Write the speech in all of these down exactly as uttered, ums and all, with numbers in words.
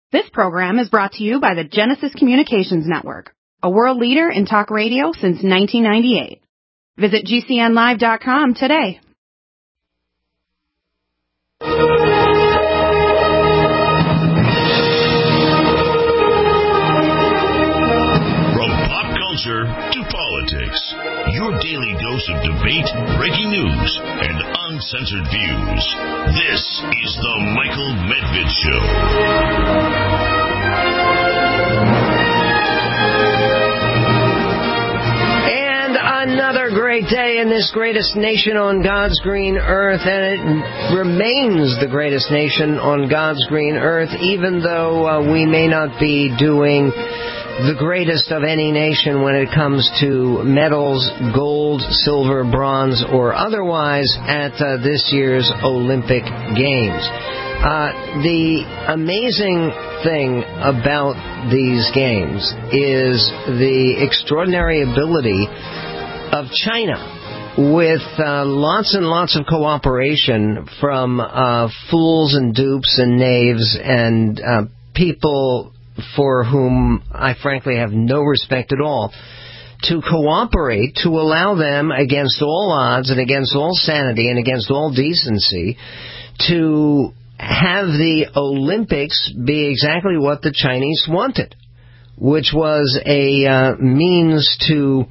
This program is brought to you by the Genesis Communications Network, a world leader in talk radio since nineteen ninety-eight. Visit G C N live dot com today. From pop culture to politics, your daily dose of debate, breaking news, and uncensored views. This is the Michael Medved Show. And another great day in this greatest nation on God's green earth, and it remains the greatest nation on God's green earth, even though uh, we may not be doing the greatest of any nation when it comes to medals, gold, silver, bronze, or otherwise at uh, this year's Olympic Games. Uh, the amazing thing about these games is the extraordinary ability of China, with uh, lots and lots of cooperation from uh, fools and dupes and knaves and uh, people for whom I frankly have no respect at all, to cooperate, to allow them, against all odds and against all sanity and against all decency, to have the Olympics be exactly what the Chinese wanted, which was a uh, means to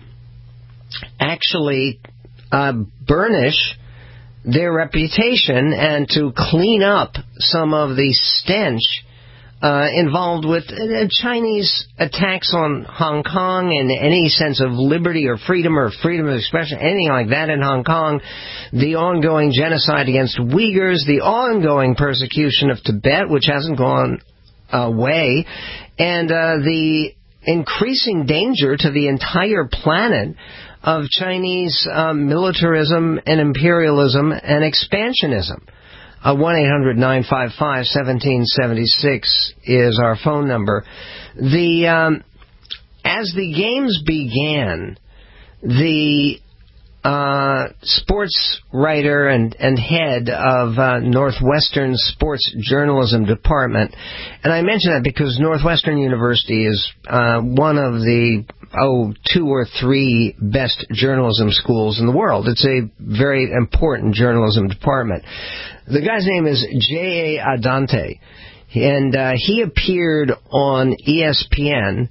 actually uh, burnish their reputation and to clean up some of the stench Uh, involved with uh, Chinese attacks on Hong Kong and any sense of liberty or freedom or freedom of expression, anything like that in Hong Kong, the ongoing genocide against Uyghurs, the ongoing persecution of Tibet, which hasn't gone away, and uh, the increasing danger to the entire planet of Chinese uh, militarism and imperialism and expansionism. Uh, one eight hundred nine five five one seven seven six is our phone number. The um, as the games began, the uh, sports writer and, and head of uh, Northwestern Sports Journalism Department, and I mention that because Northwestern University is uh, one of the oh two or three best journalism schools in the world. It's a very important journalism department. The guy's name is J A. Adante, and uh, he appeared on E S P N,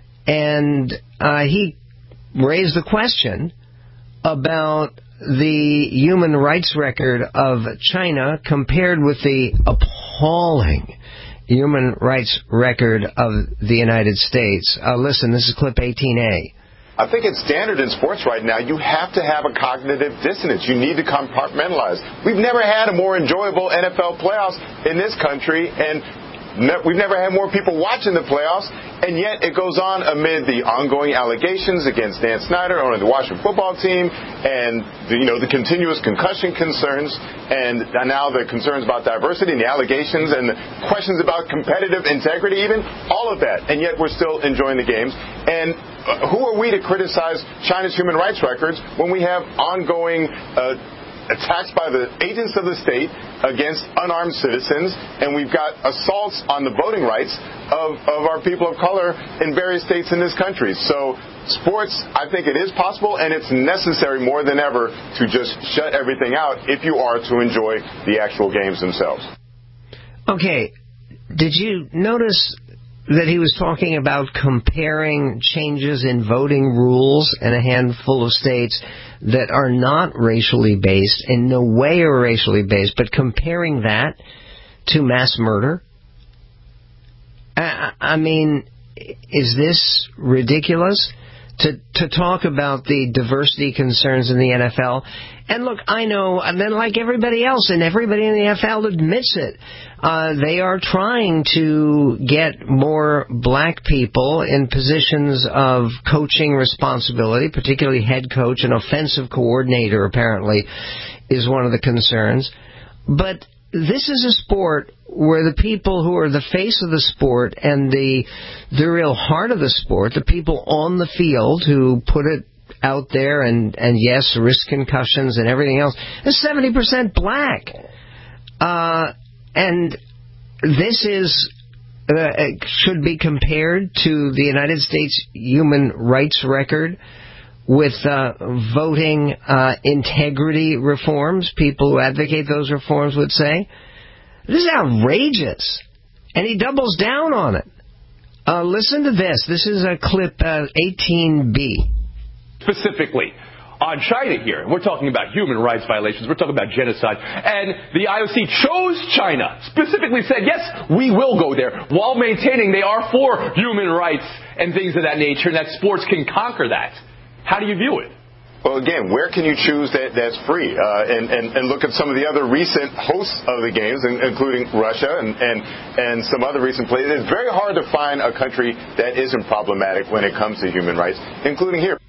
and uh, he raised the question about the human rights record of China compared with the appalling human rights record of the United States. Uh, listen, this is clip eighteen A. I think it's standard in sports right now. You have to have a cognitive dissonance. You need to compartmentalize. We've never had a more enjoyable N F L playoffs in this country, and ne- we've never had more people watching the playoffs, and yet it goes on amid the ongoing allegations against Dan Snyder owning the Washington football team, and the, you know the continuous concussion concerns, and now the concerns about diversity and the allegations and the questions about competitive integrity, even all of that, and yet we're still enjoying the games. And uh, who are we to criticize China's human rights records when we have ongoing uh, attacks by the agents of the state against unarmed citizens, and we've got assaults on the voting rights of, of our people of color in various states in this country. So sports, I think it is possible, and it's necessary more than ever to just shut everything out if you are to enjoy the actual games themselves. Okay, did you notice that he was talking about comparing changes in voting rules in a handful of states that are not racially based, in no way are racially based, but comparing that to mass murder? I, I mean, is this ridiculous? To, to talk about the diversity concerns in the N F L. And look, I know, and then like everybody else, and everybody in the N F L admits it, uh, they are trying to get more black people in positions of coaching responsibility, particularly head coach and offensive coordinator, apparently, is one of the concerns. But this is a sport where the people who are the face of the sport and the the real heart of the sport, the people on the field who put it out there and, and yes, risk concussions and everything else, is seventy percent black. Uh, and this is uh, should be compared to the United States human rights record with uh, voting uh, integrity reforms. People who advocate those reforms would say, this is outrageous. And he doubles down on it. Uh, listen to this. This is a clip uh, eighteen B. Specifically on China here, we're talking about human rights violations, we're talking about genocide, and the I O C chose China, specifically said, yes, we will go there, while maintaining they are for human rights and things of that nature, and that sports can conquer that. How do you view it? Well, again, where can you choose that that's free? Uh, and, and, and look at some of the other recent hosts of the games, including Russia and, and, and some other recent plays. It's very hard to find a country that isn't problematic when it comes to human rights, including here.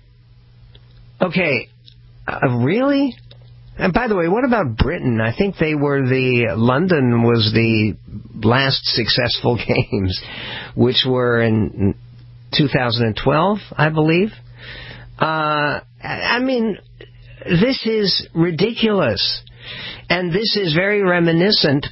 Okay, uh, really? And by the way, what about Britain? I think they were the, London was the last successful games, which were in two thousand twelve, I believe. Uh, I mean, this is ridiculous. And this is very reminiscent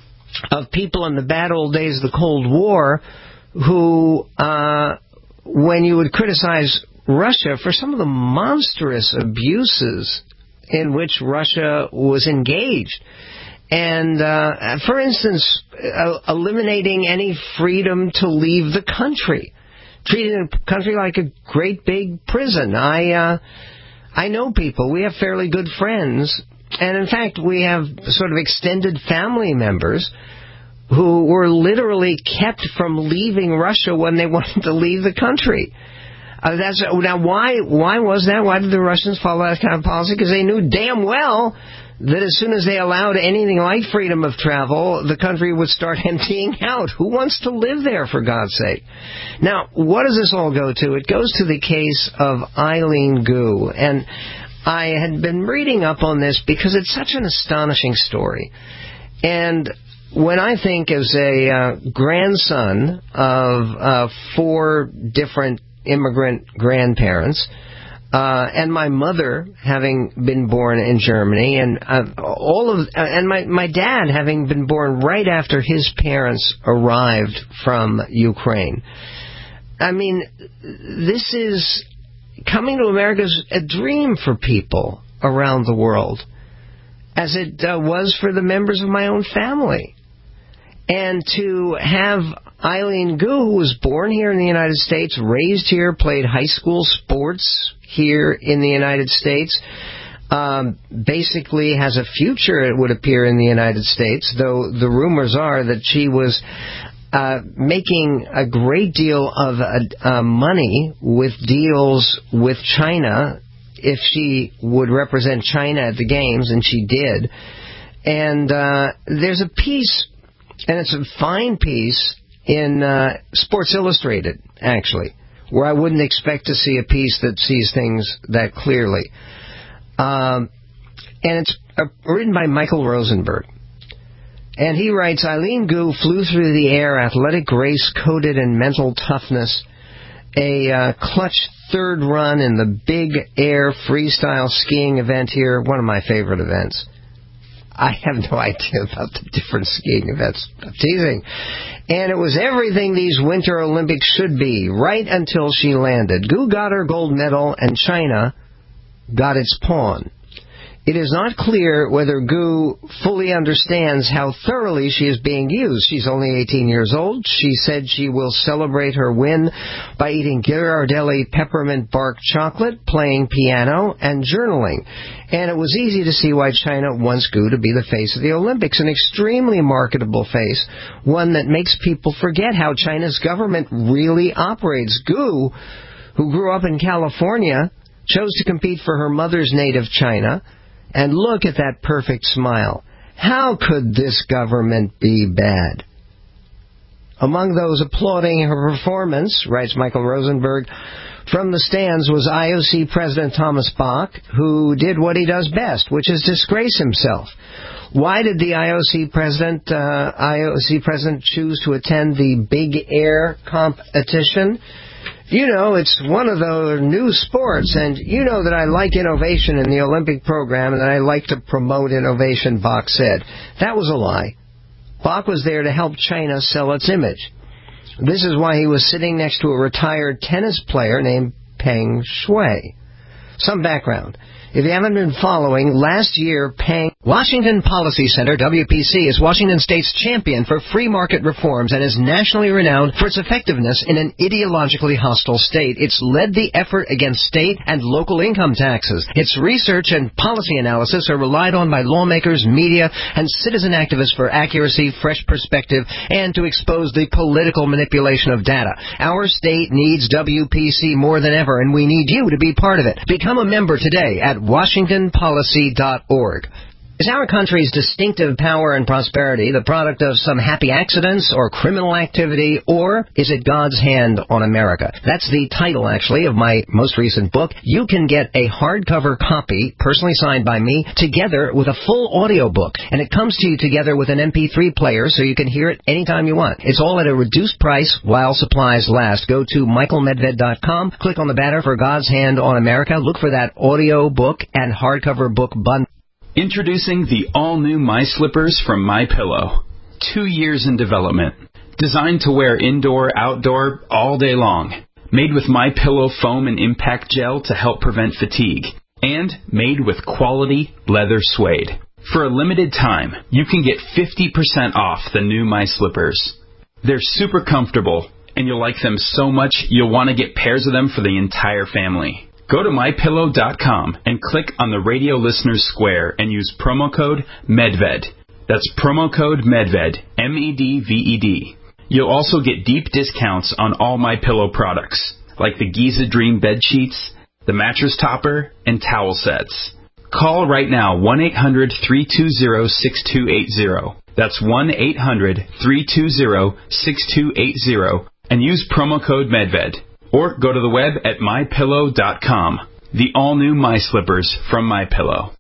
of people in the bad old days of the Cold War who, uh, when you would criticize Russia for some of the monstrous abuses in which Russia was engaged. And, uh, for instance, uh, eliminating any freedom to leave the country. Treating the country like a great big prison. I, uh, I know people. We have fairly good friends. And, in fact, we have sort of extended family members who were literally kept from leaving Russia when they wanted to leave the country. Uh, that's now why why was that? Why did the Russians follow that kind of policy? Because they knew damn well that as soon as they allowed anything like freedom of travel, the country would start emptying out. Who wants to live there, for God's sake? Now, what does this all go to? It goes to the case of Eileen Gu. And I had been reading up on this because it's such an astonishing story. And when I think as a uh, grandson of uh, four different immigrant grandparents, uh, and my mother having been born in Germany, and uh, all of, uh, and my my dad having been born right after his parents arrived from Ukraine. I mean, this is coming to America is a dream for people around the world, as it uh, was for the members of my own family. And to have Eileen Gu, who was born here in the United States, raised here, played high school sports here in the United States, um, basically has a future, it would appear, in the United States, though the rumors are that she was uh, making a great deal of uh, uh, money with deals with China if she would represent China at the games, and she did. And uh, there's a piece, and it's a fine piece, in uh, Sports Illustrated, actually, where I wouldn't expect to see a piece that sees things that clearly. Um, and it's uh, written by Michael Rosenberg. And he writes, Eileen Gu flew through the air, athletic grace coated in mental toughness, a uh, clutch third run in the big air freestyle skiing event here, one of my favorite events. I have no idea about the different skiing events. I'm teasing. And it was everything these Winter Olympics should be, right until she landed. Gu got her gold medal, and China got its pawn. It is not clear whether Gu fully understands how thoroughly she is being used. She's only eighteen years old. She said she will celebrate her win by eating Ghirardelli peppermint bark chocolate, playing piano, and journaling. And it was easy to see why China wants Gu to be the face of the Olympics, an extremely marketable face, one that makes people forget how China's government really operates. Gu, who grew up in California, chose to compete for her mother's native China. And look at that perfect smile. How could this government be bad? Among those applauding her performance, writes Michael Rosenberg, from the stands was I O C President Thomas Bach, who did what he does best, which is disgrace himself. Why did the I O C president, uh, I O C president choose to attend the Big Air competition? You know, it's one of those new sports, and you know that I like innovation in the Olympic program and that I like to promote innovation, Bach said. That was a lie. Bach was there to help China sell its image. This is why he was sitting next to a retired tennis player named Peng Shuai. Some background. If you haven't been following, last year, Peng... Washington Policy Center, W P C, is Washington State's champion for free market reforms and is nationally renowned for its effectiveness in an ideologically hostile state. It's led the effort against state and local income taxes. Its research and policy analysis are relied on by lawmakers, media, and citizen activists for accuracy, fresh perspective, and to expose the political manipulation of data. Our state needs W P C more than ever, and we need you to be part of it. Become a member today at washington policy dot org. Is our country's distinctive power and prosperity the product of some happy accidents or criminal activity, or is it God's hand on America? That's the title, actually, of my most recent book. You can get a hardcover copy, personally signed by me, together with a full audio book, and it comes to you together with an M P three player so you can hear it anytime you want. It's all at a reduced price while supplies last. Go to michael medved dot com, click on the banner for God's Hand on America, look for that audio book and hardcover book bundle. Introducing the all-new My Slippers from MyPillow. Two years in development. Designed to wear indoor, outdoor, all day long. Made with MyPillow foam and impact gel to help prevent fatigue. And made with quality leather suede. For a limited time, you can get fifty percent off the new My Slippers. They're super comfortable, and you'll like them so much you'll want to get pairs of them for the entire family. Go to my pillow dot com and click on the radio listeners square and use promo code MEDVED. That's promo code MEDVED, M E D V E D. You'll also get deep discounts on all MyPillow products, like the Giza Dream bed sheets, the mattress topper, and towel sets. Call right now, one eight hundred, three two zero, six two eight zero. That's one eight hundred, three two zero, six two eight zero, and use promo code MEDVED. Or go to the web at my pillow dot com. The all-new My Slippers from MyPillow.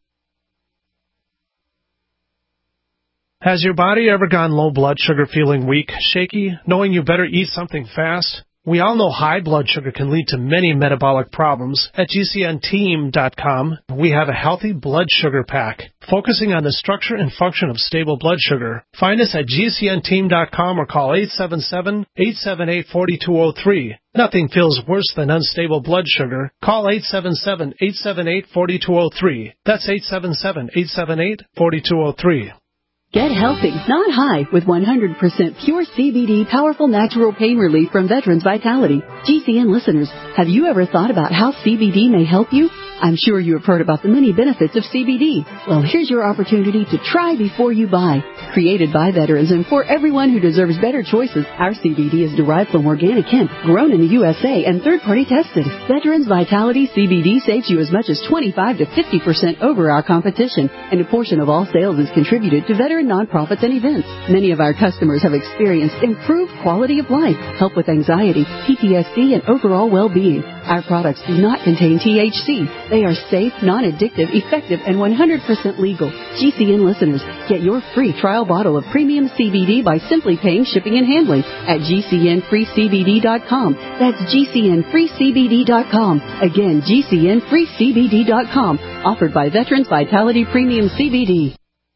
Has your body ever gone low blood sugar, feeling weak, shaky, knowing you better eat something fast? We all know high blood sugar can lead to many metabolic problems. At G C N team dot com, we have a healthy blood sugar pack, focusing on the structure and function of stable blood sugar. Find us at G C N team dot com or call eight seven seven, eight seven eight, four two zero three. Nothing feels worse than unstable blood sugar. Call eight seven seven, eight seven eight, four two zero three. That's eight seven seven, eight seven eight, four two zero three. Get healthy, not high, with one hundred percent pure C B D powerful natural pain relief from Veterans Vitality. G C N listeners, have you ever thought about how C B D may help you? I'm sure you have heard about the many benefits of C B D. Well, here's your opportunity to try before you buy. Created by veterans and for everyone who deserves better choices, our C B D is derived from organic hemp, grown in the U S A and third-party tested. Veterans Vitality C B D saves you as much as twenty-five to fifty percent over our competition, and a portion of all sales is contributed to veteran nonprofits and events. Many of our customers have experienced improved quality of life, help with anxiety, P T S D, and overall well-being. Our products do not contain T H C. They are safe, non-addictive, effective, and one hundred percent legal. G C N listeners, get your free trial bottle of premium C B D by simply paying shipping and handling at G C N free C B D dot com. That's G C N free C B D dot com. Again, G C N free C B D dot com. Offered by Veterans Vitality Premium C B D.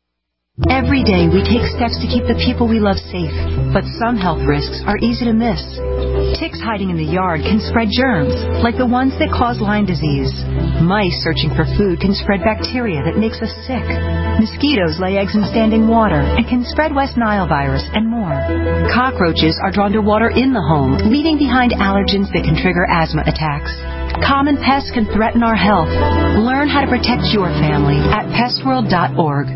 Every day we take steps to keep the people we love safe, but some health risks are easy to miss. Ticks hiding in the yard can spread germs, like the ones that cause Lyme disease. Mice searching for food can spread bacteria that makes us sick. Mosquitoes lay eggs in standing water and can spread West Nile virus and more. Cockroaches are drawn to water in the home, leaving behind allergens that can trigger asthma attacks. Common pests can threaten our health. Learn how to protect your family at pest world dot org.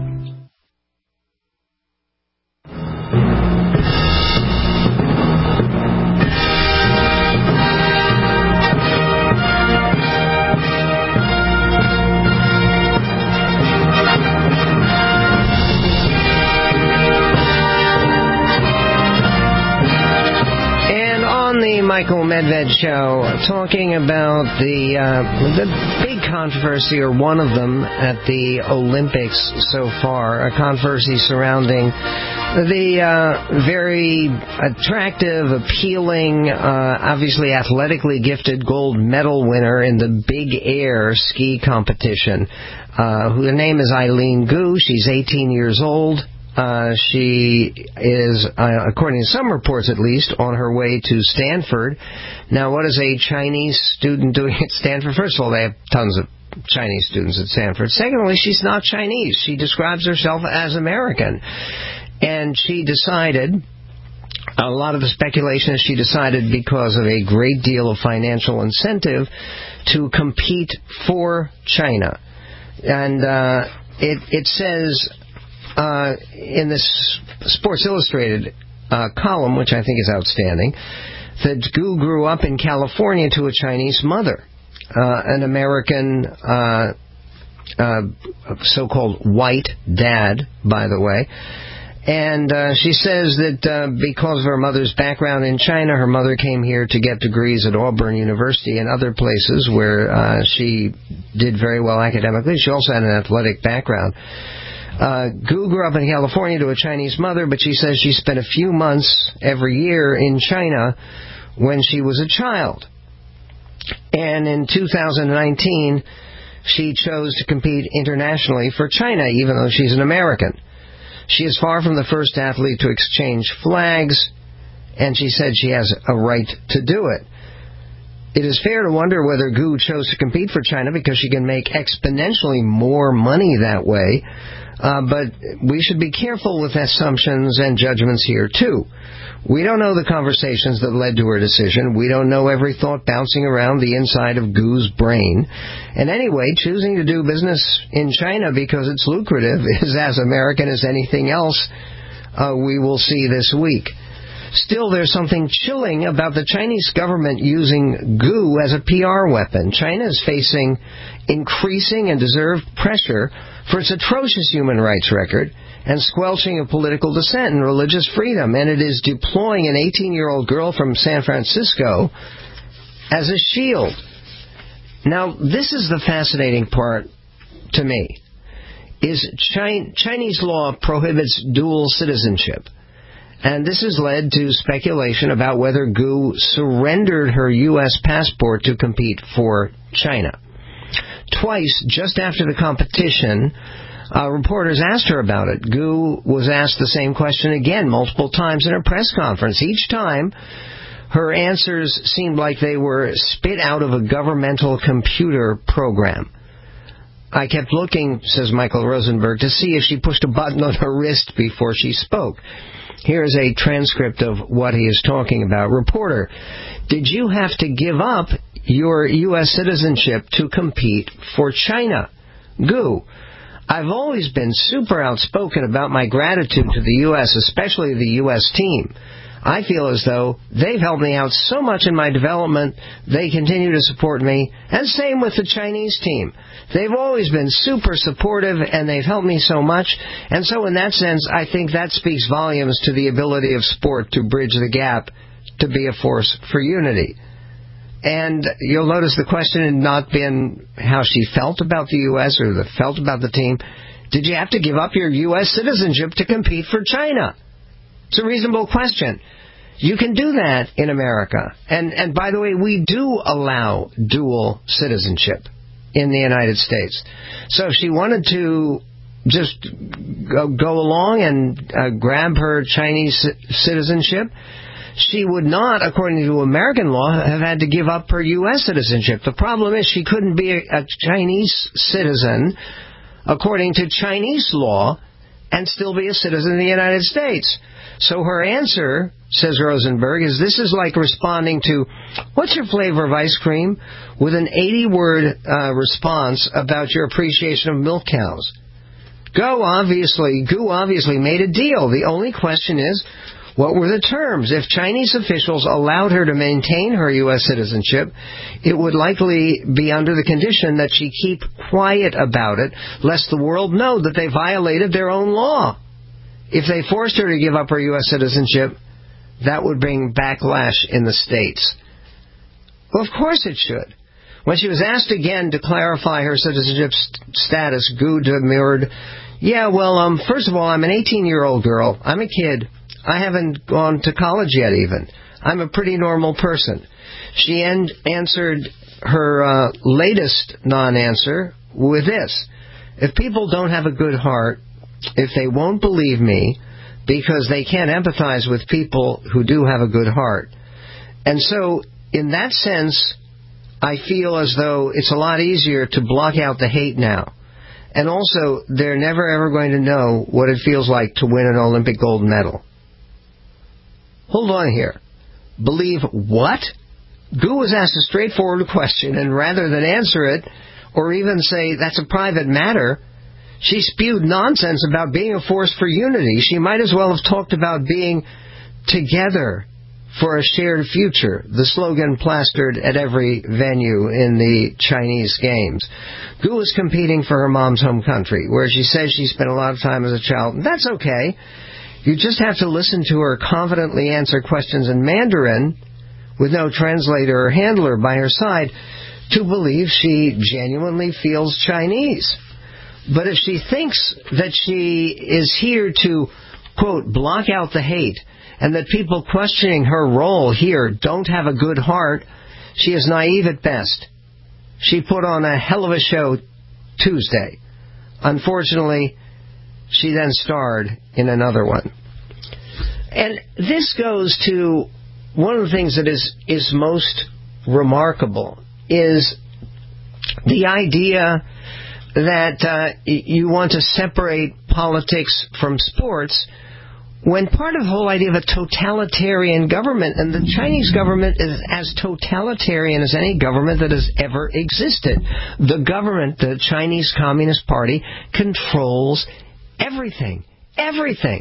Michael Medved Show, talking about the uh, the big controversy, or one of them, at the Olympics so far, a controversy surrounding the uh, very attractive, appealing, uh, obviously athletically gifted gold medal winner in the big air ski competition. Uh, her name is Eileen Gu. She's eighteen years old. Uh, she is, uh, according to some reports at least, on her way to Stanford. Now, what is a Chinese student doing at Stanford? First of all, they have tons of Chinese students at Stanford. Secondly, she's not Chinese. She describes herself as American. And she decided, a lot of the speculation is she decided because of a great deal of financial incentive to compete for China. And uh, it, it says uh, in this Sports Illustrated uh, column, which I think is outstanding, that Gu grew up in California to a Chinese mother, uh, an American uh, uh, so-called white dad, by the way. And uh, she says that uh, because of her mother's background in China, her mother came here to get degrees at Auburn University and other places where uh, she did very well academically. She also had an athletic background. Uh, Gu grew up in California to a Chinese mother, but she says she spent a few months every year in China when she was a child. And in two thousand nineteen, she chose to compete internationally for China, even though she's an American. She is far from the first athlete to exchange flags, and she said she has a right to do it. It is fair to wonder whether Gu chose to compete for China because she can make exponentially more money that way, uh, but we should be careful with assumptions and judgments here, too. We don't know the conversations that led to her decision. We don't know every thought bouncing around the inside of Gu's brain. And anyway, choosing to do business in China because it's lucrative is as American as anything else uh, we will see this week. Still, there's something chilling about the Chinese government using Gu as a P R weapon. China is facing increasing and deserved pressure for its atrocious human rights record and squelching of political dissent and religious freedom, and it is deploying an eighteen-year-old girl from San Francisco as a shield. Now, this is the fascinating part to me, is Chi- Chinese law prohibits dual citizenship, and this has led to speculation about whether Gu surrendered her U S passport to compete for China. Twice, just after the competition, Uh, reporters asked her about it. Gu was asked the same question again multiple times in her press conference. Each time, her answers seemed like they were spit out of a governmental computer program. I kept looking, says Michael Rosenberg, to see if she pushed a button on her wrist before she spoke. Here is a transcript of what he is talking about. Reporter, did you have to give up your U S citizenship to compete for China? Gu, I've always been super outspoken about my gratitude to the U S, especially the U S team. I feel as though they've helped me out so much in my development, they continue to support me, and same with the Chinese team. They've always been super supportive, and they've helped me so much, and so in that sense, I think that speaks volumes to the ability of sport to bridge the gap, to be a force for unity. And you'll notice the question had not been how she felt about the U S or the felt about the team. Did you have to give up your U S citizenship to compete for China? It's a reasonable question. You can do that in America. And, and by the way, we do allow dual citizenship in the United States. So if she wanted to just go, go along and uh, grab her Chinese citizenship, she would not, according to American law, have had to give up her U S citizenship. The problem is she couldn't be a, a Chinese citizen, according to Chinese law, and still be a citizen of the United States. So her answer, says Rosenberg, is this is like responding to, what's your flavor of ice cream? With an eighty-word uh, response about your appreciation of milk cows. Go obviously, Gu obviously made a deal. The only question is, what were the terms? If Chinese officials allowed her to maintain her U S citizenship, it would likely be under the condition that she keep quiet about it, lest the world know that they violated their own law. If they forced her to give up her U S citizenship, that would bring backlash in the States. Well, of course it should. When she was asked again to clarify her citizenship st- status, Gu demurred, yeah, well, um, first of all, I'm an eighteen-year-old girl. I'm a kid. I haven't gone to college yet, even. I'm a pretty normal person. She en- answered her uh, latest non-answer with this. If people don't have a good heart, if they won't believe me because they can't empathize with people who do have a good heart. And so, in that sense, I feel as though it's a lot easier to block out the hate now. And also, they're never ever going to know what it feels like to win an Olympic gold medal. Hold on here. Believe what? Gu was asked a straightforward question, and rather than answer it, or even say that's a private matter, she spewed nonsense about being a force for unity. She might as well have talked about being together for a shared future, the slogan plastered at every venue in the Chinese games. Gu was competing for her mom's home country, where she says she spent a lot of time as a child. And that's okay. You just have to listen to her confidently answer questions in Mandarin with no translator or handler by her side to believe she genuinely feels Chinese. But if she thinks that she is here to, quote, block out the hate, and that people questioning her role here don't have a good heart, she is naive at best. She put on a hell of a show Tuesday. Unfortunately, she then starred in another one. And this goes to one of the things that is, is most remarkable is the idea that uh, you want to separate politics from sports when part of the whole idea of a totalitarian government, and the Chinese government is as totalitarian as any government that has ever existed. The government, the Chinese Communist Party, controls everything. Everything.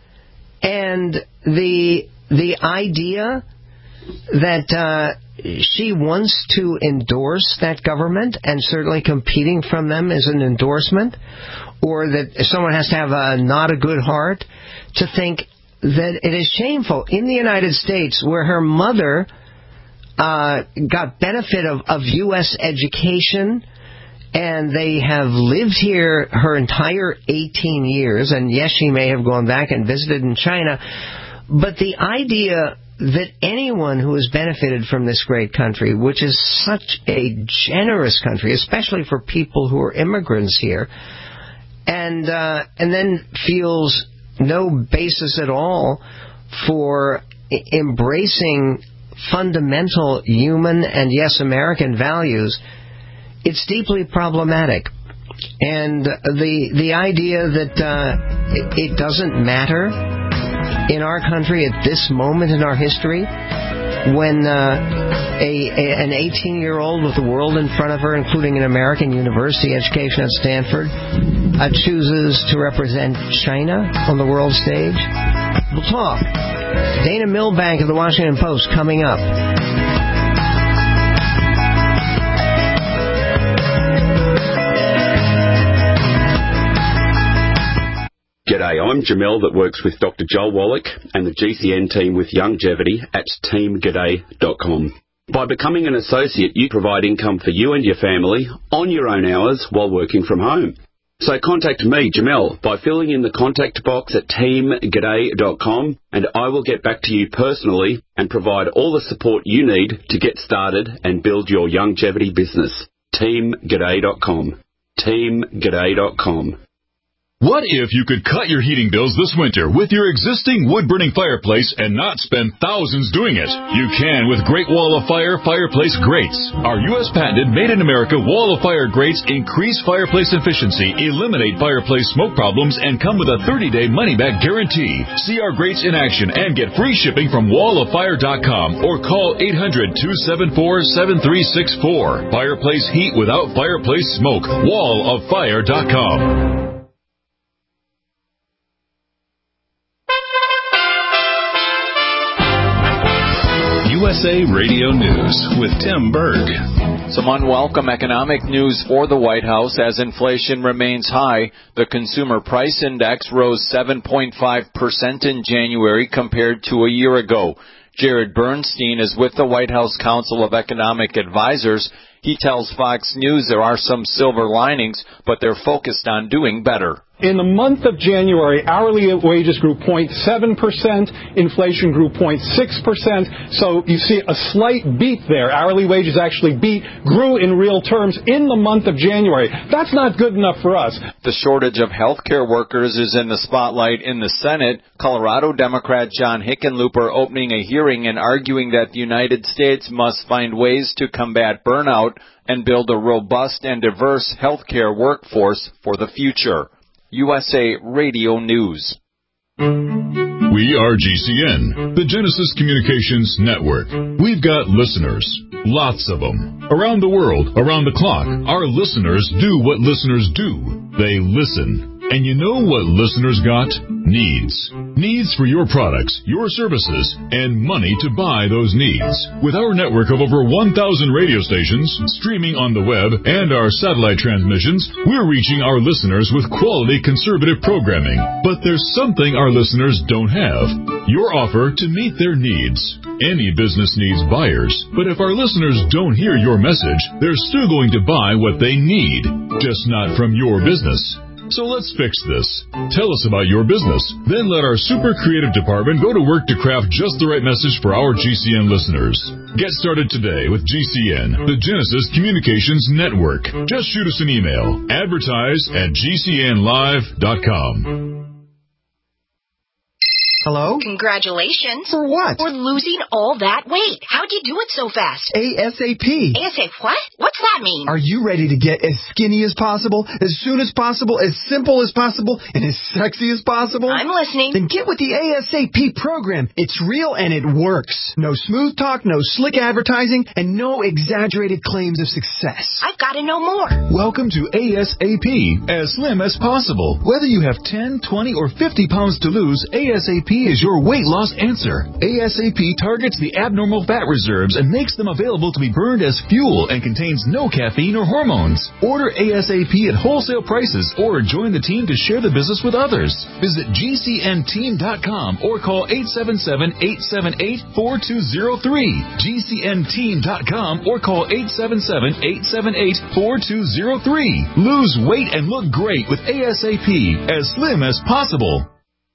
And the the idea that uh, she wants to endorse that government, and certainly competing from them is an endorsement, or that someone has to have a not a good heart to think that it is shameful. In the United States, where her mother uh, got benefit of, of U S education, and they have lived here her entire eighteen years, and yes, she may have gone back and visited in China, but the idea that anyone who has benefited from this great country, which is such a generous country, especially for people who are immigrants here, and uh, and then feels no basis at all for I- embracing fundamental human and, yes, American values, it's deeply problematic. And the the idea that uh, it, it doesn't matter in our country at this moment in our history, when uh, a, a an eighteen-year-old with the world in front of her, including an American university education at Stanford, uh, chooses to represent China on the world stage. We'll talk. Dana Milbank of the Washington Post coming up. G'day, I'm Jamel that works with Doctor Joel Wallach and the G C N team with Longevity at team g'day dot com. By becoming an associate, you provide income for you and your family on your own hours while working from home. So contact me, Jamel, by filling in the contact box at team g'day dot com, and I will get back to you personally and provide all the support you need to get started and build your longevity business. team g'day dot com. team g'day dot com. What if you could cut your heating bills this winter with your existing wood-burning fireplace and not spend thousands doing it? You can with Great Wall of Fire Fireplace Grates. Our U S patented made-in-America Wall of Fire grates increase fireplace efficiency, eliminate fireplace smoke problems, and come with a thirty-day money-back guarantee. See our grates in action and get free shipping from wall of fire dot com or call eight hundred, two seven four, seven three six four. Fireplace heat without fireplace smoke. wall of fire dot com. U S A Radio News with Tim Berg. Some unwelcome economic news for the White House as inflation remains high. The Consumer Price Index rose seven point five percent in January compared to a year ago. Jared Bernstein is with the White House Council of Economic Advisors. He tells Fox News there are some silver linings, but they're focused on doing better. In the month of January, hourly wages grew zero point seven percent, inflation grew zero point six percent, so you see a slight beat there. Hourly wages actually beat, grew in real terms in the month of January. That's not good enough for us. The shortage of healthcare workers is in the spotlight in the Senate. Colorado Democrat John Hickenlooper opening a hearing and arguing that the United States must find ways to combat burnout and build a robust and diverse healthcare workforce for the future. U S A Radio News. We are G C N, the Genesis Communications Network. We've got listeners, lots of them. Around the world, around the clock, our listeners do what listeners do. They listen. And you know what listeners got? Needs. Needs for your products, your services, and money to buy those needs. With our network of over one thousand radio stations, streaming on the web, and our satellite transmissions, we're reaching our listeners with quality conservative programming. But there's something our listeners don't have. Your offer to meet their needs. Any business needs buyers, but if our listeners don't hear your message, they're still going to buy what they need, just not from your business. So let's fix this. Tell us about your business. Then let our super creative department go to work to craft just the right message for our G C N listeners. Get started today with G C N, the Genesis Communications Network. Just shoot us an email. Advertise at G C N live dot com. Hello? Congratulations. For what? For losing all that weight. How'd you do it so fast? ASAP. ASAP what? What's that mean? Are you ready to get as skinny as possible, as soon as possible, as simple as possible, and as sexy as possible? I'm listening. Then get with the ASAP program. It's real and it works. No smooth talk, no slick advertising, and no exaggerated claims of success. I've got to know more. Welcome to ASAP, as slim as possible. Whether you have ten, twenty, or fifty pounds to lose, ASAP is your weight loss answer. ASAP targets the abnormal fat reserves and makes them available to be burned as fuel and contains no caffeine or hormones. Order ASAP at wholesale prices or join the team to share the business with others. Visit G C N team dot com or call eight seven seven, eight seven eight, four two zero three. G C N team dot com or call eight seven seven, eight seven eight, four two zero three. Lose weight and look great with ASAP, as slim as possible.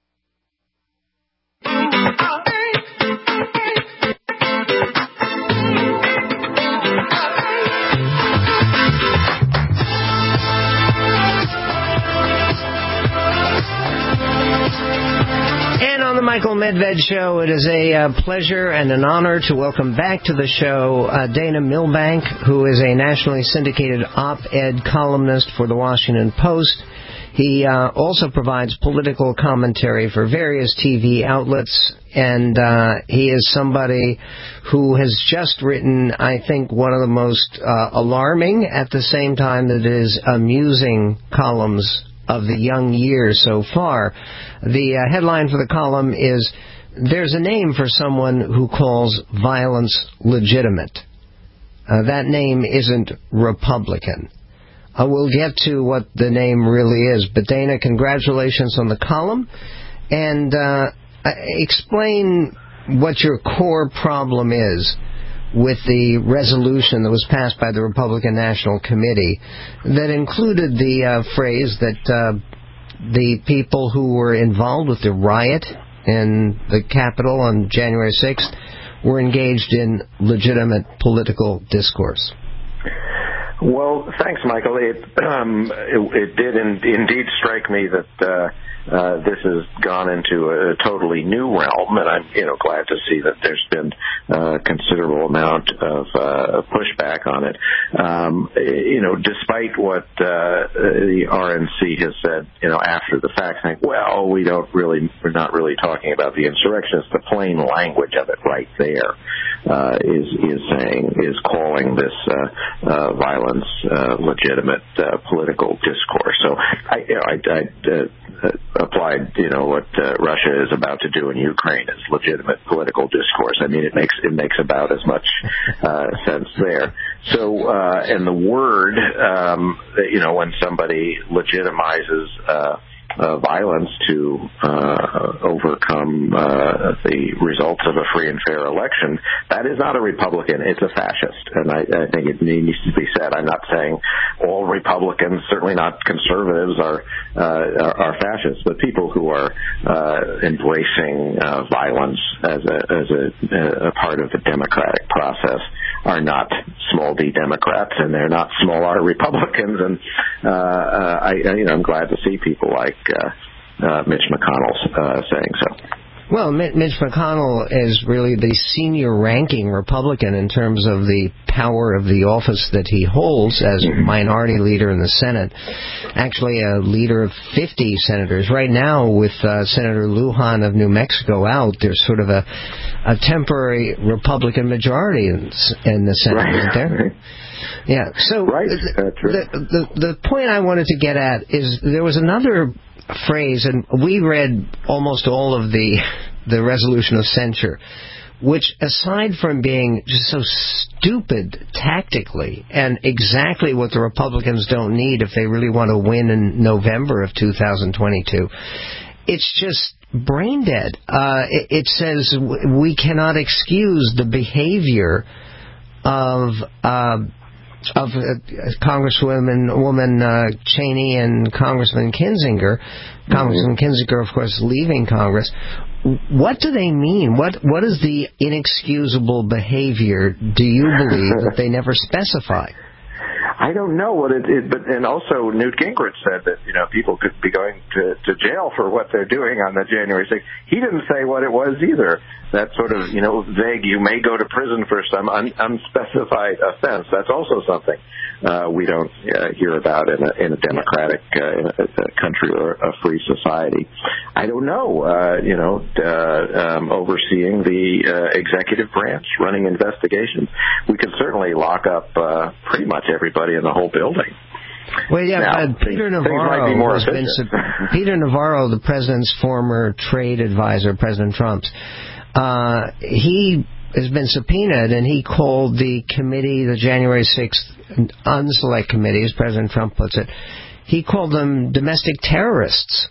Michael Medved Show. It is a uh, pleasure and an honor to welcome back to the show uh, Dana Milbank, who is a nationally syndicated op-ed columnist for the Washington Post. He uh, also provides political commentary for various T V outlets, and uh, he is somebody who has just written, I think, one of the most uh, alarming, at the same time that it is amusing columns of the young year so far. The uh, headline for the column is, "There's a name for someone who calls violence legitimate." Uh, that name isn't Republican. Uh, we'll get to what the name really is. But Dana, congratulations on the column. And uh, explain what your core problem is with the resolution that was passed by the Republican National Committee that included the uh, phrase that uh, the people who were involved with the riot in the Capitol on January sixth were engaged in legitimate political discourse. Well, thanks, Michael. It um, it, it did in, indeed strike me that uh, uh, this has gone into a totally new realm, and I'm you know glad to see that there's been a considerable amount of uh, pushback on it. Um, you know, despite what uh, the R N C has said, you know, after the fact, saying, well, we don't really, we're not really talking about the insurrection. It's the plain language of it right there. Uh, is is saying is calling this uh, uh, violence uh, legitimate uh, political discourse. So I, you know, I, I uh, applied, you know, what uh, Russia is about to do in Ukraine as legitimate political discourse. I mean, it makes it makes about as much uh, sense there. So, uh, and the word, um, you know, when somebody legitimizes Uh, uh, violence to uh, overcome uh, the results of a free and fair election, that is not a Republican. It's a fascist. And I, I think it needs to be said. I'm not saying all Republicans, certainly not conservatives, are uh, are fascists, but people who are uh, embracing uh, violence as a as a, a part of the democratic process are not small d Democrats, and they're not small r Republicans. And uh, uh, I, you know, I'm glad to see people like uh, uh, Mitch McConnell uh, saying so. Well, Mitch McConnell is really the senior-ranking Republican in terms of the power of the office that he holds as minority leader in the Senate. Actually, a leader of fifty senators. Right now, with uh, Senator Lujan of New Mexico out, there's sort of a, a temporary Republican majority in, in the Senate, right. isn't there? Yeah. So right. the, the, the, the point I wanted to get at is there was another phrase, and we read almost all of the the resolution of censure, which, aside from being just so stupid tactically and exactly what the Republicans don't need if they really want to win in November of two thousand twenty-two, it's just brain dead. Uh, it, it says we cannot excuse the behavior of uh, of uh, Congresswoman woman uh, Cheney and Congressman Kinzinger. Congressman Kinzinger, of course, leaving Congress. What do they mean? What What is the inexcusable behavior, do you believe, that they never specify? I don't know what it is, but and also Newt Gingrich said that, you know, people could be going to, to jail for what they're doing on the January sixth. He didn't say what it was either. That sort of, you know, vague, you may go to prison for some un, unspecified offense. That's also something uh, we don't uh, hear about in a, in a democratic uh, in a, a country or a free society. I don't know, uh, you know, uh, um, overseeing the uh, executive branch, running investigations. We could certainly lock up uh, pretty much everybody in the whole building. Well, yeah, now, uh, Peter things, Navarro things has been Peter Navarro, the president's former trade advisor, President Trump's. Uh, he has been subpoenaed, and he called the committee, the January sixth unselect committee, as President Trump puts it, he called them domestic terrorists.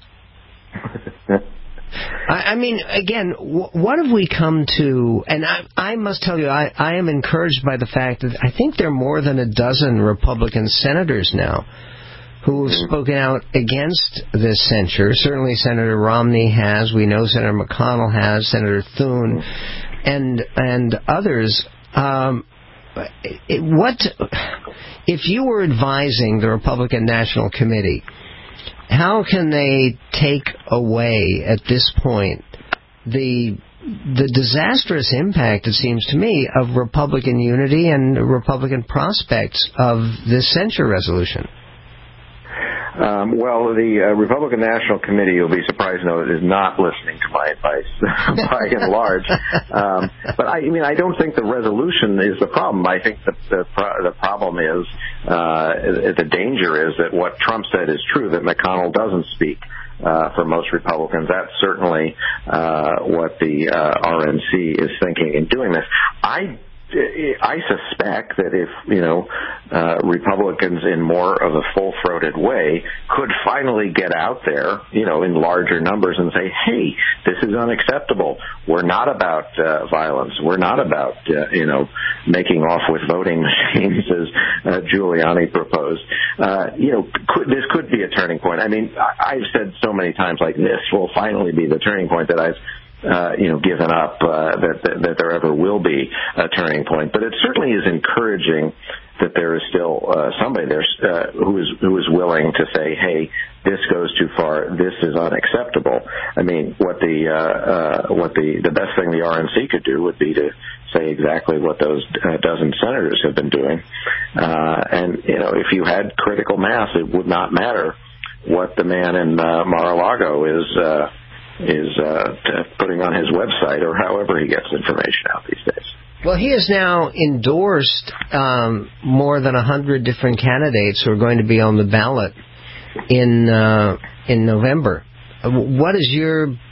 I, I mean, again, w- what have we come to? And I, I must tell you, I, I am encouraged by the fact that I think there are more than a dozen Republican senators now who have spoken out against this censure. Certainly Senator Romney has. We know Senator McConnell has. Senator Thune, and and others. Um, it, what if you were advising the Republican National Committee? How can they take away at this point the the disastrous impact, it seems to me, of Republican unity and Republican prospects of this censure resolution? Um, well, the uh, Republican National Committee, you'll be surprised to know, is not listening to my advice by and large. Um, but I, I mean, I don't think the resolution is the problem. I think the the, pro- the problem is uh, the danger is that what Trump said is true, that McConnell doesn't speak uh, for most Republicans. That's certainly uh, what the uh, R N C is thinking in doing this. I. I suspect that if, you know, uh, Republicans in more of a full-throated way could finally get out there, you know, in larger numbers and say, hey, this is unacceptable. We're not about uh, violence. We're not about, uh, you know, making off with voting machines, as uh, Giuliani proposed. Uh, you know, could, this could be a turning point. I mean, I, I've said so many times, like, this will finally be the turning point, that I've Uh, you know, given up uh, that, that that there ever will be a turning point. But it certainly is encouraging that there is still uh, somebody there uh, who is who is willing to say, "Hey, this goes too far. This is unacceptable." I mean, what the uh, uh, what the the best thing the R N C could do would be to say exactly what those uh, dozen senators have been doing. Uh, and you know, if you had critical mass, it would not matter what the man in uh, Mar-a-Lago is. Uh, is uh, putting on his website or however he gets information out these days. Well, he has now endorsed um, more than a hundred different candidates who are going to be on the ballot in uh, in November. What is your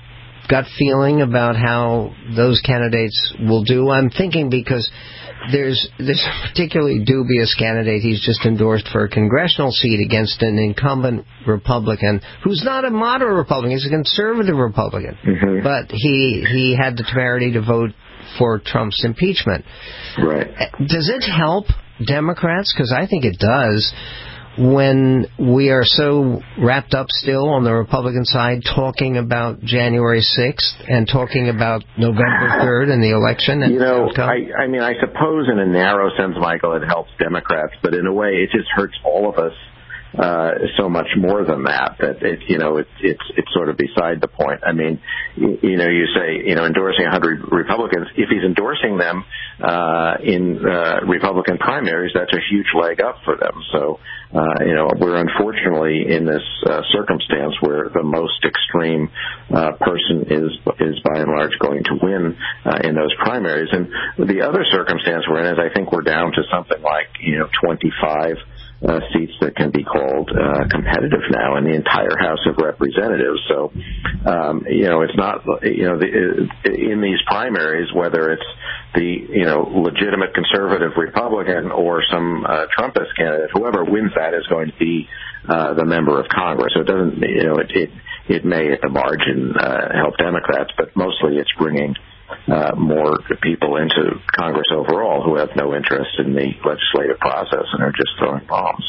gut feeling about how those candidates will do? I'm thinking because there's this particularly dubious candidate he's just endorsed for a congressional seat against an incumbent Republican who's not a moderate Republican, he's a conservative Republican. Mm-hmm. But he he had the temerity to vote for Trump's impeachment. Right. Does it help Democrats? Because I think it does. When we are so wrapped up still on the Republican side talking about January sixth and talking about November third and the election. And you know, I, I mean, I suppose in a narrow sense, Michael, it helps Democrats, but in a way it just hurts all of us uh, so much more than that, that it, you know, it, it's, it's sort of beside the point. I mean, you, you know, you say, you know, endorsing one hundred Republicans, if he's endorsing them uh, in uh, Republican primaries, that's a huge leg up for them. So, Uh, you know, we're unfortunately in this uh, circumstance where the most extreme uh, person is is by and large going to win uh, in those primaries. And the other circumstance we're in is I think we're down to something like, you know, twenty-five uh, seats that can be called uh, competitive now in the entire House of Representatives. So, um, you know, it's not, you know, the, in these primaries, whether it's the, you know, legitimate conservative Republican or some uh, Trumpist candidate, whoever wins that is going to be uh, the member of Congress. So it doesn't, you know, it it, it may at the margin uh, help Democrats, but mostly it's bringing uh, more people into Congress overall who have no interest in the legislative process and are just throwing bombs.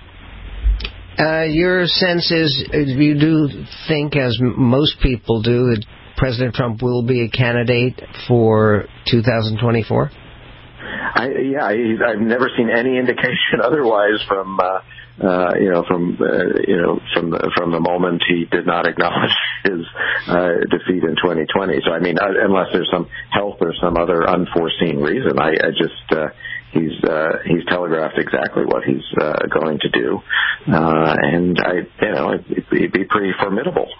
Uh, your sense is, you do think, as most people do, that President Trump will be a candidate for two thousand twenty-four? I, yeah, I, I've never seen any indication otherwise from, uh, uh, you know, from, uh, you know, from the, from the moment he did not acknowledge his uh, defeat in twenty twenty. So, I mean, uh, unless there's some health or some other unforeseen reason, I, I just, uh, he's, uh, he's telegraphed exactly what he's uh, going to do, uh, and I, you know, it, it'd be pretty formidable.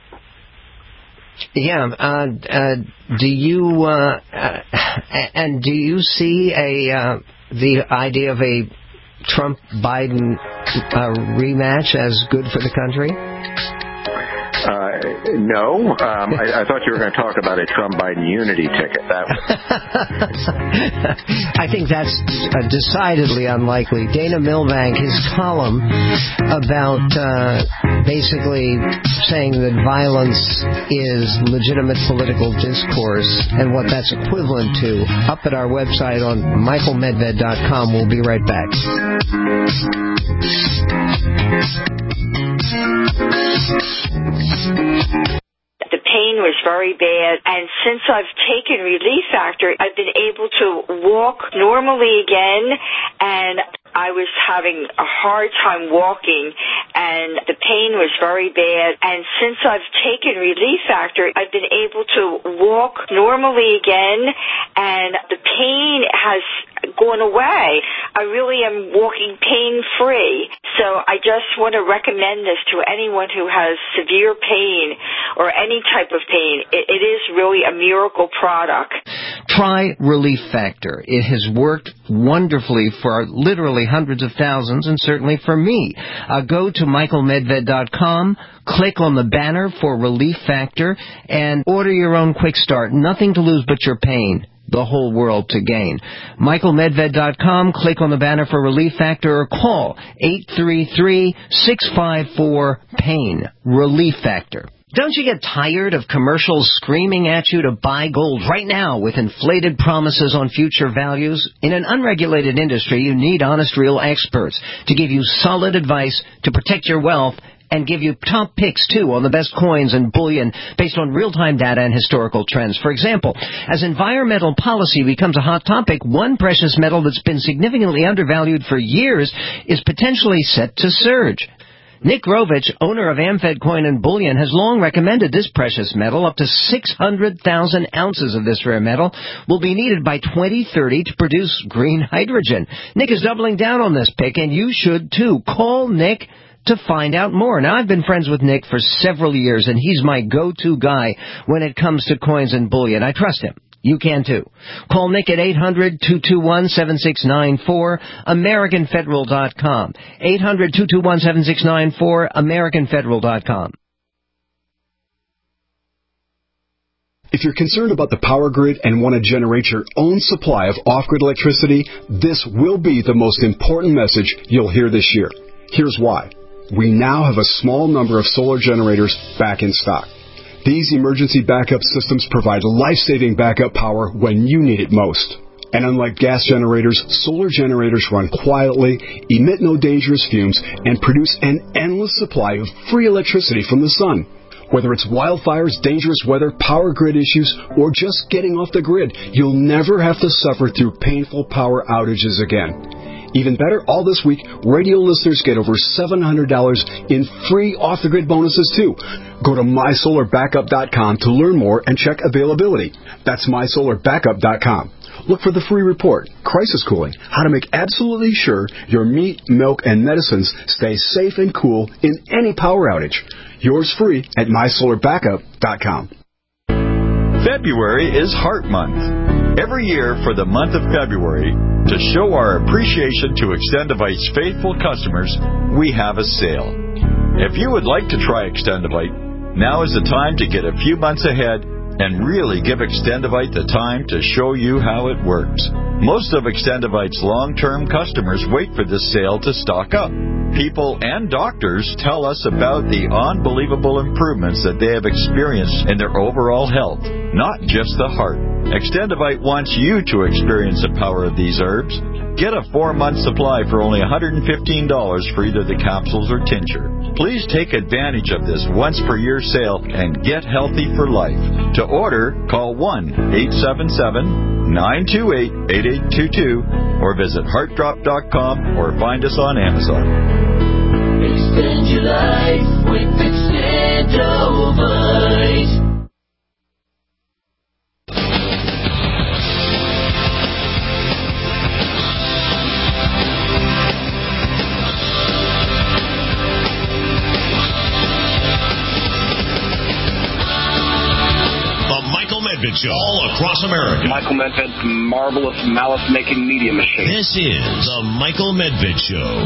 Yeah, uh, uh, do you, uh, uh, and do you see a, uh, the idea of a Trump-Biden uh, rematch as good for the country? Uh, no. Um, I, I thought you were going to talk about a Trump-Biden unity ticket. That was... I think that's uh, decidedly unlikely. Dana Milbank, his column about uh, basically saying that violence is legitimate political discourse and what that's equivalent to, up at our website on michael medved dot com. We'll be right back. The pain was very bad, and since I've taken Relief Factor, I've been able to walk normally again, and I was having a hard time walking, and the pain was very bad. And since I've taken Relief Factor, I've been able to walk normally again, and the pain has gone away. I really am walking pain-free. So I just want to recommend this to anyone who has severe pain or any type of pain. It, it is really a miracle product. Try Relief Factor. It has worked wonderfully for literally hundreds of thousands, and certainly for me. Uh, go to michael medved dot com, click on the banner for Relief Factor, and order your own quick start. Nothing to lose but your pain. The whole world to gain. michael medved dot com, click on the banner for Relief Factor, or call eight three three, six five four, PAIN. Relief Factor. Don't you get tired of commercials screaming at you to buy gold right now with inflated promises on future values? In an unregulated industry, you need honest, real experts to give you solid advice to protect your wealth and give you top picks, too, on the best coins and bullion based on real-time data and historical trends. For example, as environmental policy becomes a hot topic, one precious metal that's been significantly undervalued for years is potentially set to surge. Nick Rovich, owner of Amfed Coin and Bullion, has long recommended this precious metal. Up to six hundred thousand ounces of this rare metal will be needed by twenty thirty to produce green hydrogen. Nick is doubling down on this pick, and you should too. Call Nick to find out more. Now, I've been friends with Nick for several years, and he's my go-to guy when it comes to coins and bullion. I trust him. You can, too. Call Nick at eight hundred, two two one, seven six nine four, American Federal dot com. eight hundred, two two one, seven six nine four, American Federal dot com. If you're concerned about the power grid and want to generate your own supply of off-grid electricity, this will be the most important message you'll hear this year. Here's why. We now have a small number of solar generators back in stock. These emergency backup systems provide life-saving backup power when you need it most. And unlike gas generators, solar generators run quietly, emit no dangerous fumes, and produce an endless supply of free electricity from the sun. Whether it's wildfires, dangerous weather, power grid issues, or just getting off the grid, you'll never have to suffer through painful power outages again. Even better, all this week, radio listeners get over seven hundred dollars in free off-the-grid bonuses, too. Go to my solar backup dot com to learn more and check availability. That's my solar backup dot com. Look for the free report, Crisis Cooling, how to make absolutely sure your meat, milk, and medicines stay safe and cool in any power outage. Yours free at my solar backup dot com. February is Heart Month. Every year for the month of February, to show our appreciation to Extendivite's faithful customers, we have a sale. If you would like to try Extendivite, now is the time to get a few months ahead and really give Extendivite the time to show you how it works. Most of Extendivite's long-term customers wait for this sale to stock up. People and doctors tell us about the unbelievable improvements that they have experienced in their overall health, not just the heart. Extendivite wants you to experience the power of these herbs. Get a four-month supply for only one hundred fifteen dollars for either the capsules or tincture. Please take advantage of this once-per-year sale and get healthy for life. To order, call one eight seven seven, nine two eight, eight eight two two or visit heart drop dot com or find us on Amazon. Extend your life with Extendovite. Medved Show all across America. Michael Medved's marvelous malice-making media machine. This is the Michael Medved Show.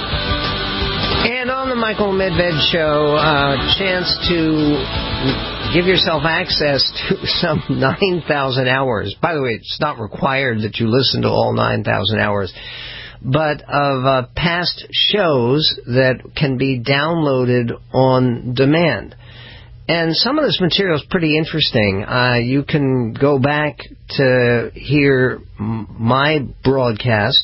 And on the Michael Medved Show, a uh, chance to give yourself access to some nine thousand hours. By the way, it's not required that you listen to all nine thousand hours, but of uh, past shows that can be downloaded on demand. And some of this material is pretty interesting. Uh, you can go back to hear my broadcast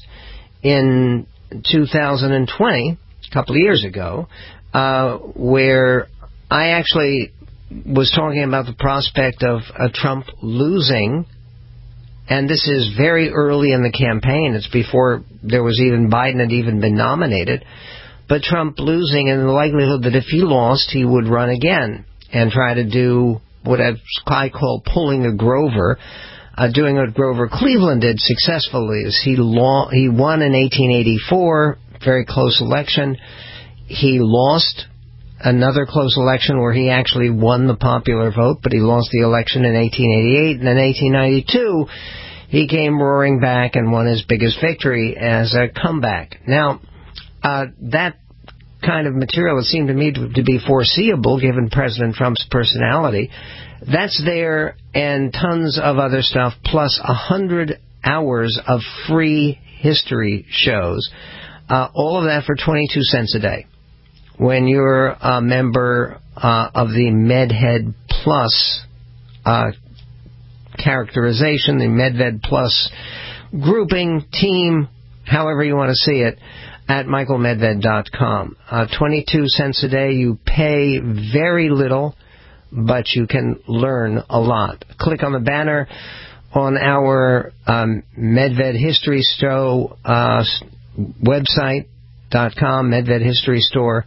in two thousand twenty, a couple of years ago, uh, where I actually was talking about the prospect of uh, Trump losing. And this is very early in the campaign. It's before there was even Biden had even been nominated. But Trump losing, and the likelihood that if he lost, he would run again and try to do what I call pulling a Grover, uh, doing what Grover Cleveland did successfully. Is he, lo- he won in eighteen eighty-four, very close election. He lost another close election where he actually won the popular vote, but he lost the election in eighteen eighty-eight, and in eighteen ninety-two, he came roaring back and won his biggest victory as a comeback. Now, uh, that kind of material, it seemed to me to, to be foreseeable given President Trump's personality. That's there, and tons of other stuff, plus a hundred hours of free history shows. Uh, all of that for twenty-two cents a day. When you're a member uh, of the MedHead Plus uh, characterization, the MedVed Plus grouping, team, however you want to see it, at michael medved dot com. Uh, twenty-two cents a day. You pay very little, but you can learn a lot. Click on the banner on our um, MedVed History Show uh, website dot com, MedVed History Store,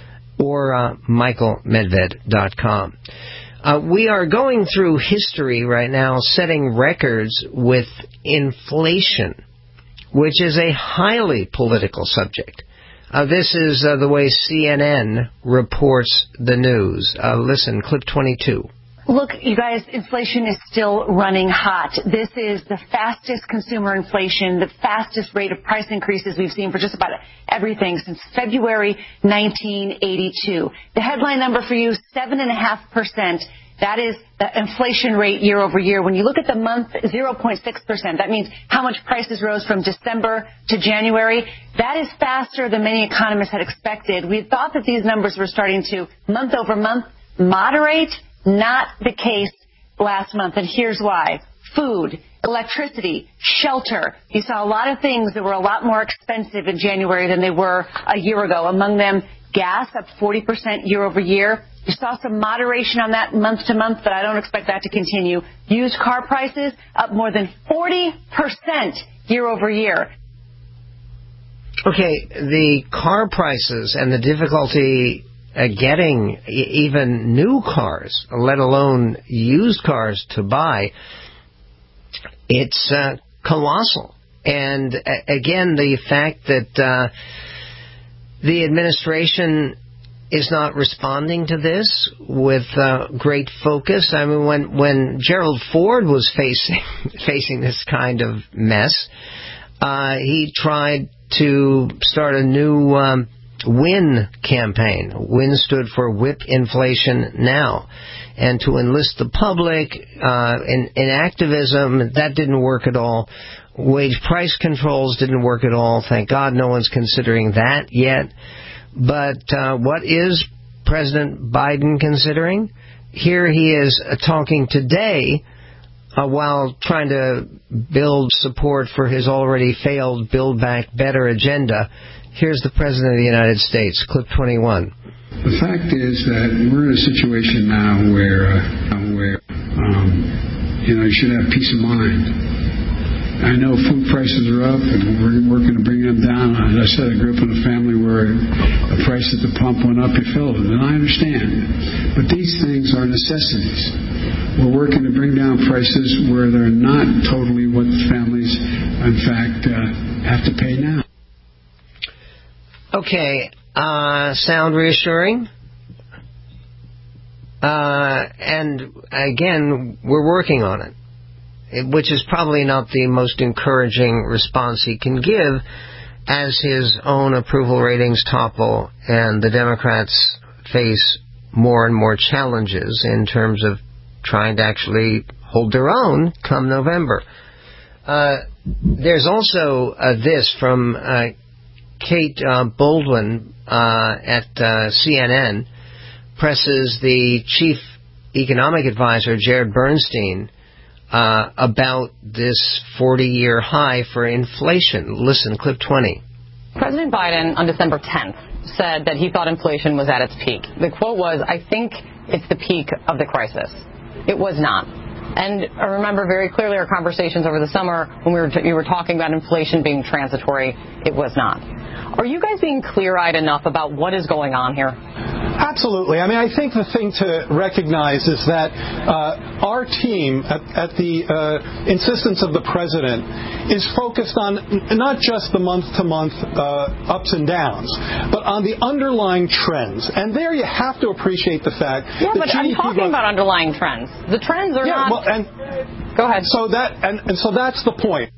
or uh, michael medved dot com. Uh, we are going through history right now, setting records with inflation, which is a highly political subject. Uh, this is uh, the way C N N reports the news. Uh, listen, clip twenty-two. Look, you guys, inflation is still running hot. This is the fastest consumer inflation, the fastest rate of price increases we've seen for just about everything since February nineteen eighty-two. The headline number for you, seven point five percent That is the inflation rate year over year. When you look at the month, zero point six percent, that means how much prices rose from December to January. That is faster than many economists had expected. We thought that these numbers were starting to, month over month, moderate. Not the case last month, and here's why. Food, electricity, shelter. You saw a lot of things that were a lot more expensive in January than they were a year ago. Among them, gas up forty percent year over year. You saw some moderation on that month to month, but I don't expect that to continue. Used car prices up more than forty percent year over year. Okay, the car prices and the difficulty uh, getting e- even new cars, let alone used cars to buy, it's uh, colossal. And uh, again, the fact that uh, the administration is not responding to this with uh, great focus. I mean, when when Gerald Ford was facing facing this kind of mess, uh, he tried to start a new um, WIN campaign. WIN stood for Whip Inflation Now. And to enlist the public uh, in, in activism, that didn't work at all. Wage price controls didn't work at all. Thank God no one's considering that yet. But uh, what is President Biden considering? Here he is uh, talking today uh, while trying to build support for his already failed Build Back Better agenda. Here's the President of the United States, clip twenty-one. The fact is that we're in a situation now where, uh, where um, you know, you should have peace of mind. I know food prices are up, and we're working to bring them down. As I said, I grew up in a family where the price at the pump went up, you felt it, and I understand. But these things are necessities. We're working to bring down prices where they're not totally what the families, in fact, uh, have to pay now. Okay, uh, sound reassuring? Uh, and again, we're working on it. Which is probably not the most encouraging response he can give as his own approval ratings topple and the Democrats face more and more challenges in terms of trying to actually hold their own come November. Uh, there's also uh, this from uh, Kate uh, Baldwin uh, at uh, C N N, presses the chief economic advisor, Jared Bernstein, Uh, about this forty-year high for inflation. Listen, clip twenty. President Biden on December tenth said that he thought inflation was at its peak. The quote was, "I think it's the peak of the crisis." It was not. And I remember very clearly our conversations over the summer when we were, t- we were talking about inflation being transitory. It was not. Are you guys being clear-eyed enough about what is going on here? Absolutely. I mean, I think the thing to recognize is that uh, our team, at, at the uh, insistence of the president, is focused on n- not just the month-to-month uh, ups and downs, but on the underlying trends. And there you have to appreciate the fact yeah, that but G D P I'm talking growth, about underlying trends. The trends are yeah, not... Well, and, Go ahead. So that and, and so that's the point.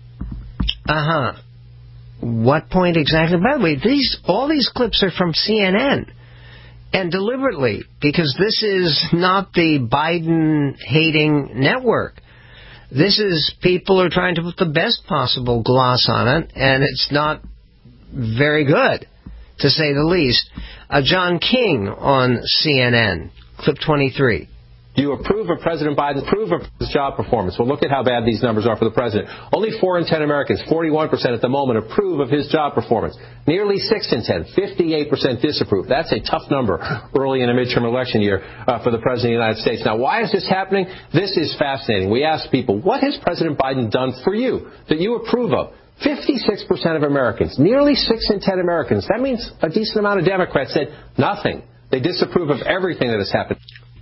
Uh-huh. What point exactly? By the way, these all these clips are from C N N. And deliberately, because this is not the Biden-hating network. This is people who are trying to put the best possible gloss on it, and it's not very good, to say the least. Uh, John King on C N N, clip twenty-three. Do you approve of President Biden? Approve of his job performance? Well, look at how bad these numbers are for the president. Only four in ten Americans, forty-one percent at the moment, approve of his job performance. Nearly six in ten, fifty-eight percent disapprove. That's a tough number early in a midterm election year uh, for the president of the United States. Now, why is this happening? This is fascinating. We asked people, what has President Biden done for you that you approve of? fifty-six percent of Americans, nearly six in ten Americans. That means a decent amount of Democrats said nothing. They disapprove of everything that has happened.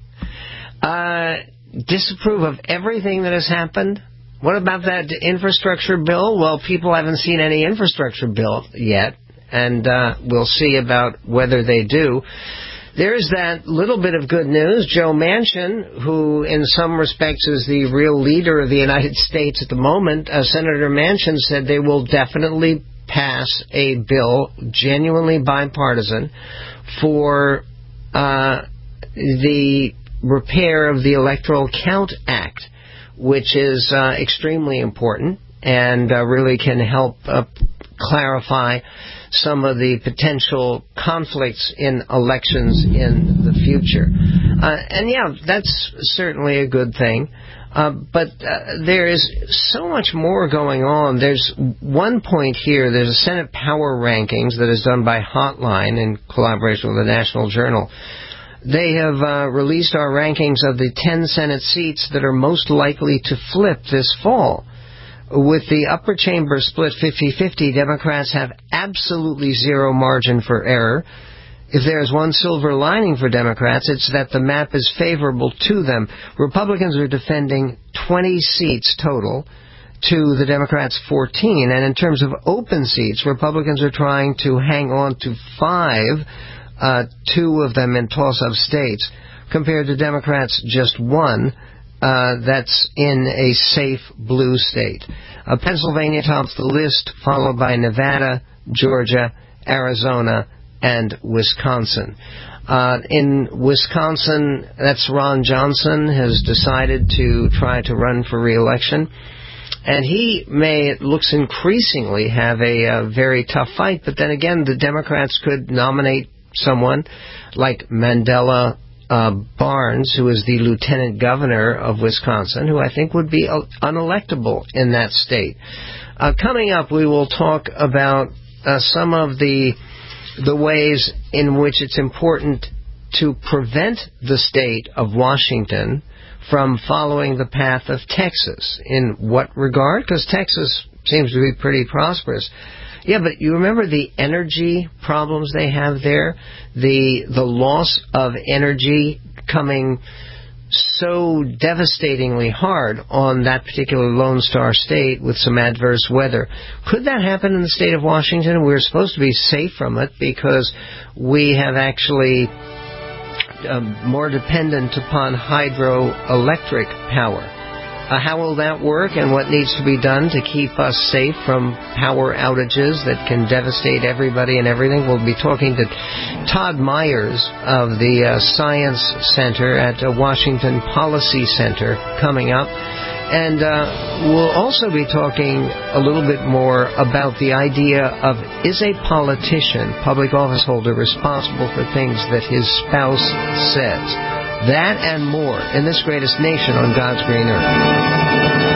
Uh, disapprove of everything that has happened? What about that infrastructure bill? Well, people haven't seen any infrastructure bill yet, and uh, we'll see about whether they do. There's that little bit of good news. Joe Manchin, who in some respects is the real leader of the United States at the moment, uh, Senator Manchin said they will definitely pass a bill, genuinely bipartisan, for uh, the repair of the Electoral Count Act, which is uh, extremely important and uh, really can help uh, clarify some of the potential conflicts in elections in the future. Uh, and yeah, that's certainly a good thing. Uh, but uh, there is so much more going on. There's one point here. There's a Senate Power Rankings that is done by Hotline in collaboration with the National Journal. They have uh, released our rankings of the ten Senate seats that are most likely to flip this fall. With the upper chamber split fifty-fifty, Democrats have absolutely zero margin for error. If there's one silver lining for Democrats, it's that the map is favorable to them. Republicans are defending twenty seats total to the Democrats' fourteen. And in terms of open seats, Republicans are trying to hang on to five, uh, two of them in toss-up states, compared to Democrats' just one. Uh, that's in a safe blue state. Uh, Pennsylvania tops the list, followed by Nevada, Georgia, Arizona, and Wisconsin. Uh, in Wisconsin, that's Ron Johnson has decided to try to run for re-election. And he may, it looks increasingly, have a, a very tough fight. But then again, the Democrats could nominate someone like Mandela Uh, Barnes, who is the lieutenant governor of Wisconsin, who I think would be uh, unelectable in that state. Uh, coming up, we will talk about uh, some of the the ways in which it's important to prevent the state of Washington from following the path of Texas. In what regard? Because Texas seems to be pretty prosperous. Yeah, but you remember the energy problems they have there? The the loss of energy coming so devastatingly hard on that particular Lone Star state with some adverse weather. Could that happen in the state of Washington? We're supposed to be safe from it because we have actually uh, more dependent upon hydroelectric power. Uh, how will that work, and what needs to be done to keep us safe from power outages that can devastate everybody and everything? We'll be talking to Todd Myers of the uh, Science Center at uh, Washington Policy Center coming up. And uh, we'll also be talking a little bit more about the idea of, is a politician, public office holder, responsible for things that his spouse says? That and more in this greatest nation on God's green earth.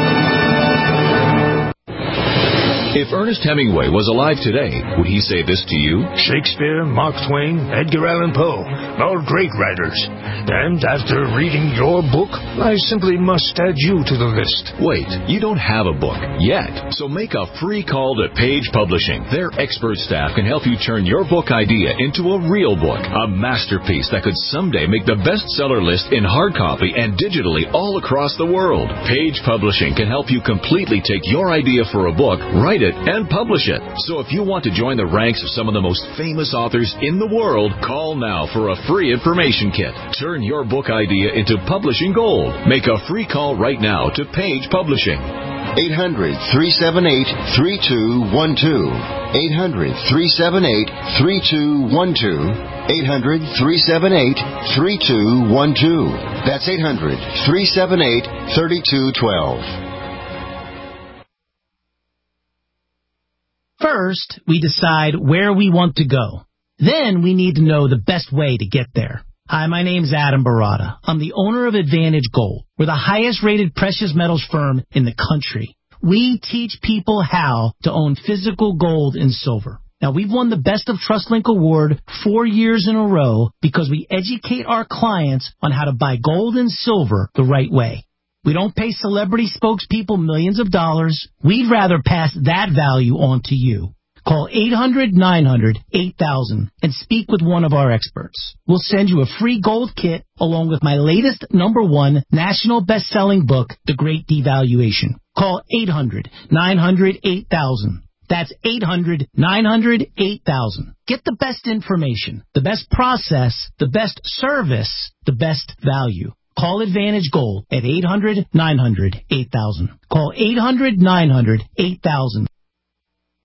If Ernest Hemingway was alive today, would he say this to you? Shakespeare, Mark Twain, Edgar Allan Poe, all great writers. And after reading your book, I simply must add you to the list. Wait, you don't have a book yet. So make a free call to Page Publishing. Their expert staff can help you turn your book idea into a real book, a masterpiece that could someday make the bestseller list in hard copy and digitally all across the world. Page Publishing can help you completely take your idea for a book, write it, and publish it. So if you want to join the ranks of some of the most famous authors in the world, call now for a free information kit. Turn your book idea into publishing gold. Make a free call right now to Page Publishing. eight hundred, three seven eight, three two one two. eight hundred, three seven eight, three two one two. eight hundred, three seven eight, three two one two. That's eight hundred, three seven eight, three two one two. First, we decide where we want to go. Then we need to know the best way to get there. Hi, my name's Adam Barada. I'm the owner of Advantage Gold. We're the highest rated precious metals firm in the country. We teach people how to own physical gold and silver. Now, we've won the Best of TrustLink Award four years in a row because we educate our clients on how to buy gold and silver the right way. We don't pay celebrity spokespeople millions of dollars. We'd rather pass that value on to you. Call eight hundred, nine hundred, eight thousand and speak with one of our experts. We'll send you a free gold kit along with my latest number one national best-selling book, The Great Devaluation. Call eight hundred, nine hundred, eight thousand. That's eight hundred, nine hundred, eight thousand. Get the best information, the best process, the best service, the best value. Call Advantage Gold at eight hundred, nine hundred, eight thousand. Call eight hundred, nine hundred, eight thousand.